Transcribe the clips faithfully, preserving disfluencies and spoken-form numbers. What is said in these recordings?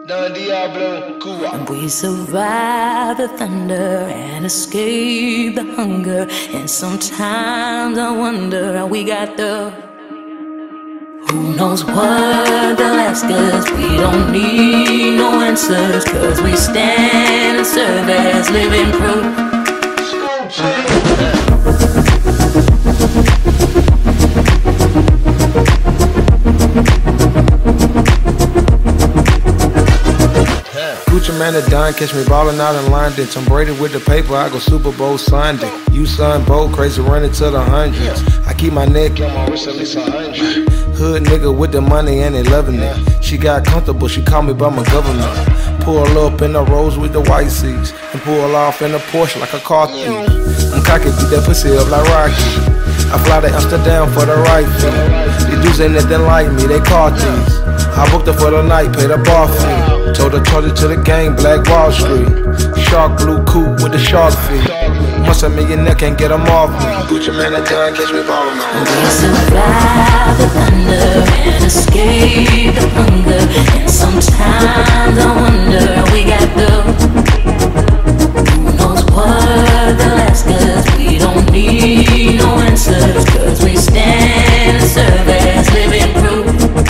Don Diablo, Cuba. And we survive the thunder and escape the hunger. And sometimes I wonder how we got the. Who knows what they'll ask us? We don't need no answers, cause we stand and serve as living proof. Gucci Mane and Don catch me ballin' out in London. Tom Brady with the paper, I go Super Bowl Sunday. You son Bo, crazy running to the hundreds. I keep my neck on my wrist at least a hundred. Hood nigga with the money and they loving it. She got comfortable, she called me by my government. Pull up in the Rolls with the white seats and pull off in a Porsche like a car thief. I'm cocky, beat that pussy up like Rocky. I fly to Amsterdam for the right fee. These dudes ain't nothing like me, they car thieves. I booked her for the night, paid a bar fee. Told her, charge it to the gang, Black Wall Street. Shark blue coupe with the shark feet. Must a millionaire can't get them off me. Gucci Mane and Don catch me ballin' out. We survive the thunder and escape the hunger. And sometimes I wonder how we got through. Who knows what they'll ask us? We don't need no answers, cause we stand and serve as living proof.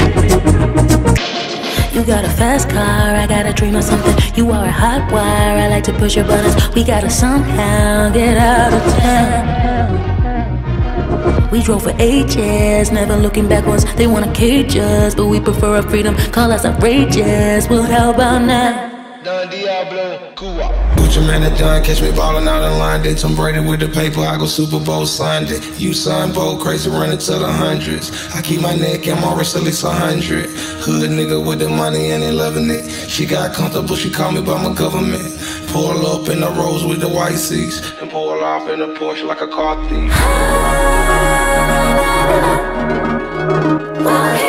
You got a fast car, I got a dream of something. You are a hot wire, I like to push your buttons. We gotta somehow get out of town. We drove for ages, never looking backwards. They wanna cage us, but we prefer our freedom. Call us outrageous, well how about now? Don Diablo, Cuba. Gucci Mane and Don catch me ballin' out in London. Tom Brady with the paper, I go Super Bowl Sunday. You son Bo, crazy running to the hundreds. I keep my neck and my wrist at least a hundred. Hood nigga with the money and they loving it. She got comfortable, she called me by my government. Pull up in the Rolls with the white seats and pull off in a Porsche like a car thief.